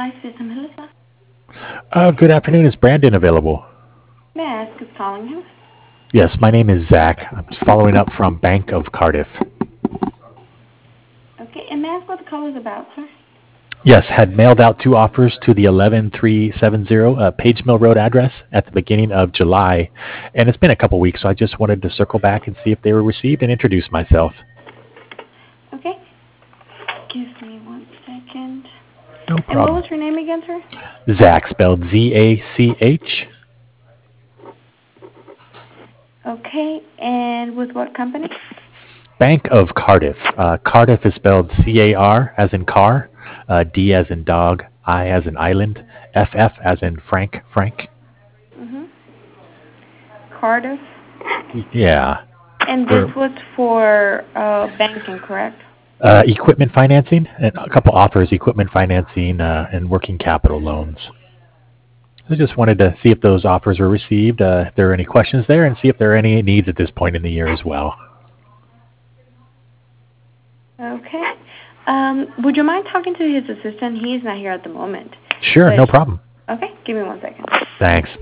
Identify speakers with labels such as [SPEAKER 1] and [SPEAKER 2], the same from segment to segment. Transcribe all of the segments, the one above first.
[SPEAKER 1] Life System, Melissa.
[SPEAKER 2] Good afternoon. Is Brandon available?
[SPEAKER 1] May I ask who's calling him?
[SPEAKER 2] Yes, my name is Zach. I'm just following up from Bank of Cardiff.
[SPEAKER 1] Okay, and may I ask what the call is about, sir?
[SPEAKER 2] Yes, had mailed out two offers to the 11370 Page Mill Road address at the beginning of July, and it's been a couple weeks, so I just wanted to circle back and see if they were received and introduce myself.
[SPEAKER 1] Okay, give me 1 second.
[SPEAKER 2] No
[SPEAKER 1] And what
[SPEAKER 2] problem.
[SPEAKER 1] was your name again, sir?
[SPEAKER 2] Zach, spelled Zach.
[SPEAKER 1] Okay, and with what company?
[SPEAKER 2] Bank of Cardiff. Cardiff is spelled CAR as in car, D as in dog, I as in island, FF as in Frank.
[SPEAKER 1] Mm-hmm. Cardiff.
[SPEAKER 2] Yeah.
[SPEAKER 1] And this
[SPEAKER 2] We're
[SPEAKER 1] was for banking, correct?
[SPEAKER 2] equipment financing and a couple offers, equipment financing and working capital loans. I just wanted to see if those offers were received, if there are any questions there, and see if there are any needs at this point in the year as well.
[SPEAKER 1] Okay. Would you mind talking to his assistant? He's not here at the moment.
[SPEAKER 2] Sure,
[SPEAKER 1] But
[SPEAKER 2] no problem.
[SPEAKER 1] okay, give me 1 second.
[SPEAKER 2] Thanks.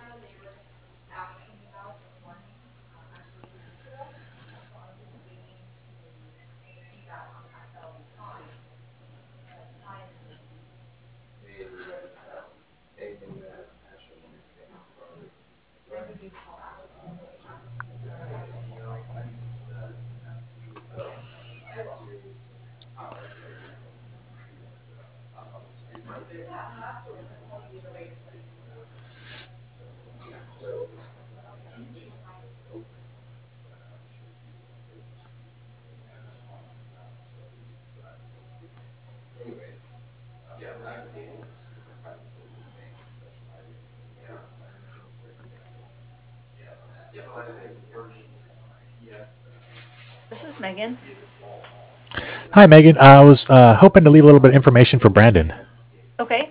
[SPEAKER 1] This is Megan.
[SPEAKER 2] Hi, Megan. I was hoping to leave a little bit of information for Brandon.
[SPEAKER 1] Okay.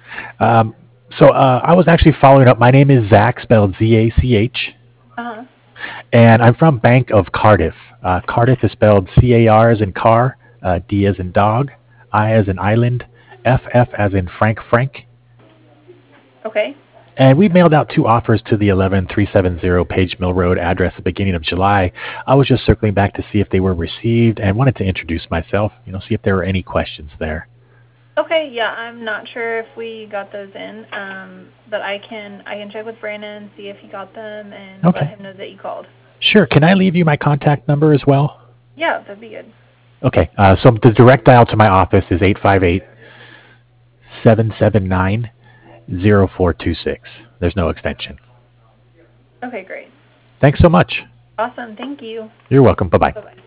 [SPEAKER 2] So I was actually following up. My name is Zach, spelled Zach,
[SPEAKER 1] Uh-huh.
[SPEAKER 2] and I'm from Bank of Cardiff. Cardiff is spelled CAR as in car, D as in dog, I as in island, FF as in Frank.
[SPEAKER 1] Okay.
[SPEAKER 2] And we mailed out two offers to the 11370 Page Mill Road address at the beginning of July. I was just circling back to see if they were received and wanted to introduce myself, see if there were any questions there.
[SPEAKER 3] Okay, yeah, I'm not sure if we got those in, but I can check with Brandon, see if he got them, and let
[SPEAKER 2] Okay.
[SPEAKER 3] him know that you called.
[SPEAKER 2] Sure. Can I leave you my contact number as well?
[SPEAKER 3] Yeah, that'd be good.
[SPEAKER 2] Okay. So the direct dial to my office is 858-779-0426. There's no extension.
[SPEAKER 3] Okay, great.
[SPEAKER 2] Thanks so much.
[SPEAKER 3] Awesome, thank you.
[SPEAKER 2] You're welcome. Bye bye.
[SPEAKER 3] Bye-bye.